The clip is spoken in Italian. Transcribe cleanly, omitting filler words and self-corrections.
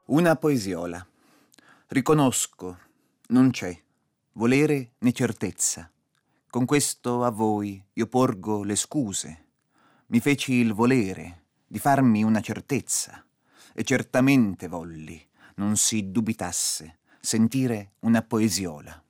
Una poesiola. Riconosco, non c'è volere né certezza. Con questo a voi io porgo le scuse. Mi feci il volere di farmi una certezza, e certamente volli, non si dubitasse, sentire una poesiola.